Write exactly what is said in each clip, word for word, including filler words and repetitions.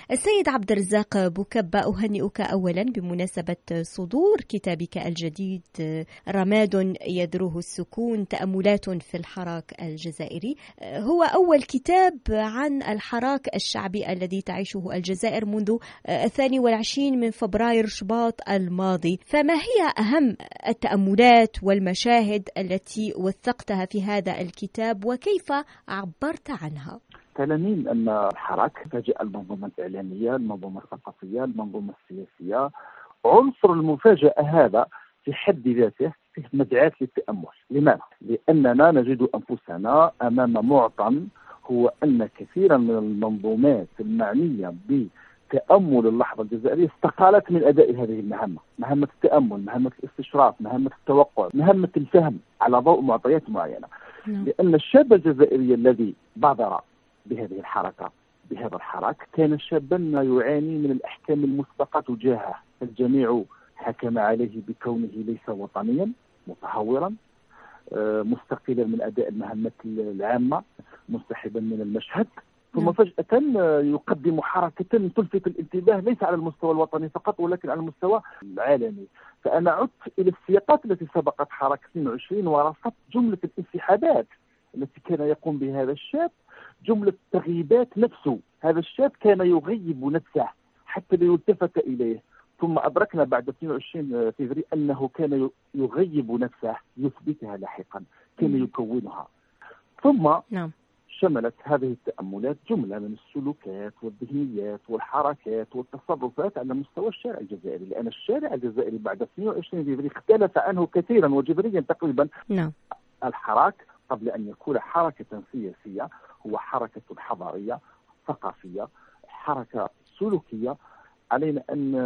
السيد عبد الرزاق بوكبة، أهنئك أولا بمناسبة صدور كتابك الجديد رماد يدروه السكون، تأملات في الحراك الجزائري. هو أول كتاب عن الحراك الشعبي الذي تعيشه الجزائر منذ الثاني والعشرين من فبراير شباط الماضي، فما هي أهم التأملات والمشاهد التي وثقتها في هذا الكتاب وكيف عبرت عنها؟ تعلمين أن الحراك فاجأ المنظومة الإعلامية، المنظومة الثقافية، المنظومة السياسية. عنصر المفاجأة هذا في حد ذاته فيه مدعاة للتأمل. لماذا؟ لأننا نجد أنفسنا أمام معطى هو أن كثيرا من المنظومات المعنية بتأمل اللحظة الجزائرية استقالت من أداء هذه المهمة، مهمة التأمل، مهمة الاستشراف، مهمة التوقع، مهمة الفهم على ضوء معطيات معينة. لأن الشاب الجزائري الذي بادر بهذه الحركة بهذا الحراك كان شابا يعاني من الأحكام المسبقة تجاهه. الجميع حكم عليه بكونه ليس وطنيا، متهورا، مستقلا من أداء المهمات العامة، منسحبا من المشهد، ثم فجأة يقدم حركة تلفت الانتباه ليس على المستوى الوطني فقط ولكن على المستوى العالمي. فأنا عدت إلى السياقات التي سبقت حركة اثنين وعشرين ورصدت جملة الانسحابات التي كان يقوم بها هذا الشاب، جملة تغييبات نفسه. هذا الشاب كان يغيب نفسه حتى لا يلتفت إليه، ثم أدركنا بعد اثنين وعشرين فبراير أنه كان يغيب نفسه يثبتها لاحقا، كان يكونها. ثم نعم. شملت هذه التأملات جملة من السلوكات والذهنيات والحركات والتصرفات على مستوى الشارع الجزائري، لأن الشارع الجزائري بعد اثنين وعشرين فبراير اختلف عنه كثيرا وجذريا تقريبا. نعم. الحراك قبل أن يكون حركة سياسية هو حركة حضارية ثقافية، حركة سلوكية، علينا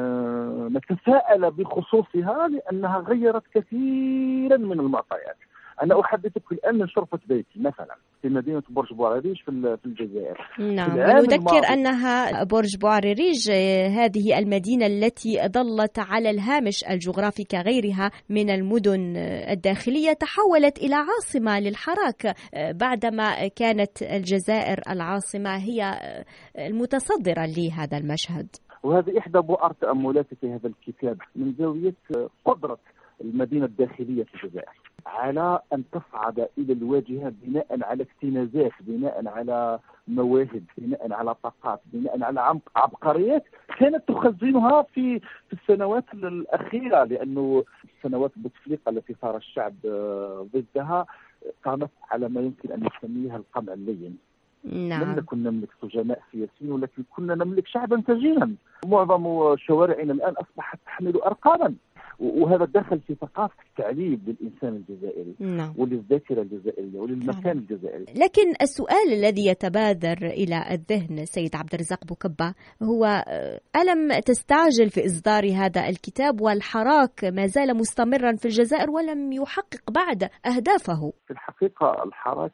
أن نتساءل بخصوصها لأنها غيرت كثيرا من المعطيات. أنا أحدثك الآن من شرفة بيتي مثلا في مدينة برج بوعريريج في الجزائر. نعم، ونذكر أنها برج بوعريريج هذه المدينة التي ظلت على الهامش الجغرافي كغيرها من المدن الداخلية، تحولت إلى عاصمة للحراك بعدما كانت الجزائر العاصمة هي المتصدرة لهذا المشهد. وهذه إحدى بؤر تأملاتي في هذا الكتاب من زاوية قدرة المدينة الداخلية في الجزائر على أن تصعد إلى الواجهة بناء على اكتنازات، بناء على مواهب، بناء على طاقات، بناء على عبقريات كانت تخزنها في في السنوات الأخيرة، لأنه سنوات بوتفليقة التي صار الشعب ضدها قامت على ما يمكن أن نسميها القمع اللين. نعم. لم نكن نملك سجناء سياسيين ولكن كنا نملك شعبا سجينا. معظم شوارعنا الآن أصبحت تحمل أرقاما، وهذا دخل في ثقافة التعليم للإنسان الجزائري. نعم. وللذاكرة الجزائرية وللمكان الجزائري. لكن السؤال الذي يتبادر إلى الذهن سيد عبد الرزاق بوكبة هو ألم تستعجل في إصدار هذا الكتاب والحراك ما زال مستمرا في الجزائر ولم يحقق بعد أهدافه؟ في الحقيقة الحراك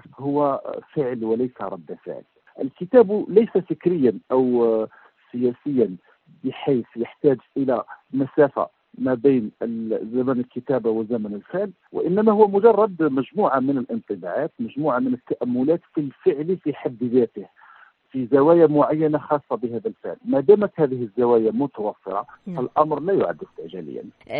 هو فعل وليس رد فعل. الكتاب ليس فكريا أو سياسيا بحيث يحتاج إلى مسافة ما بين زمن الكتابة وزمن الفعل، وإنما هو مجرد مجموعة من الانطباعات، مجموعة من التأملات في الفعل في حد ذاته في زوايا معينة خاصة بهذا الفعل. ما دامت هذه الزوايا متوفرة فالأمر لا يعد استعجاليا.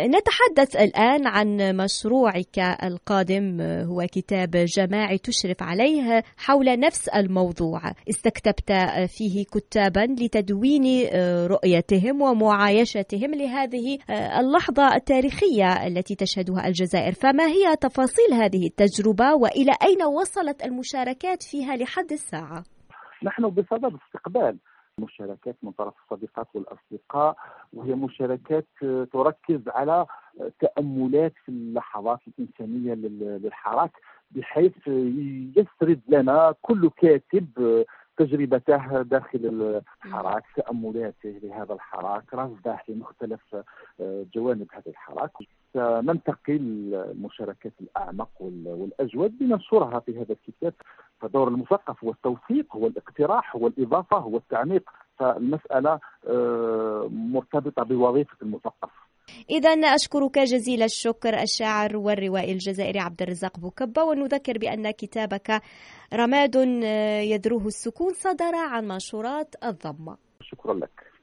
نتحدث الآن عن مشروعك القادم، هو كتاب جماعي تشرف عليه حول نفس الموضوع. استكتبت فيه كتابا لتدوين رؤيتهم ومعايشتهم لهذه اللحظة التاريخية التي تشهدها الجزائر، فما هي تفاصيل هذه التجربة وإلى أين وصلت المشاركات فيها لحد الساعة؟ نحن بصدد استقبال مشاركات من طرف الصديقات والأصدقاء، وهي مشاركات تركز على تأملات في اللحظات الإنسانية للحراك، بحيث يسرد لنا كل كاتب تجربته داخل الحراك، تأملاته لهذا الحراك، رصده لمختلف جوانب هذا الحراك. سننتقل المشاركات الأعمق والأجود لننشرها في هذا الكتاب. فدور المثقف هو التوثيق، هو الاقتراح، هو الإضافة، هو التعميق. فالمسألة مرتبطة بوظيفة المثقف. إذا أشكرك جزيل الشكر الشاعر والروائي الجزائري عبد الرزاق بوكبة، ونذكر بأن كتابك رماد يدروه السكون صدر عن منشورات الضمة. شكرا لك.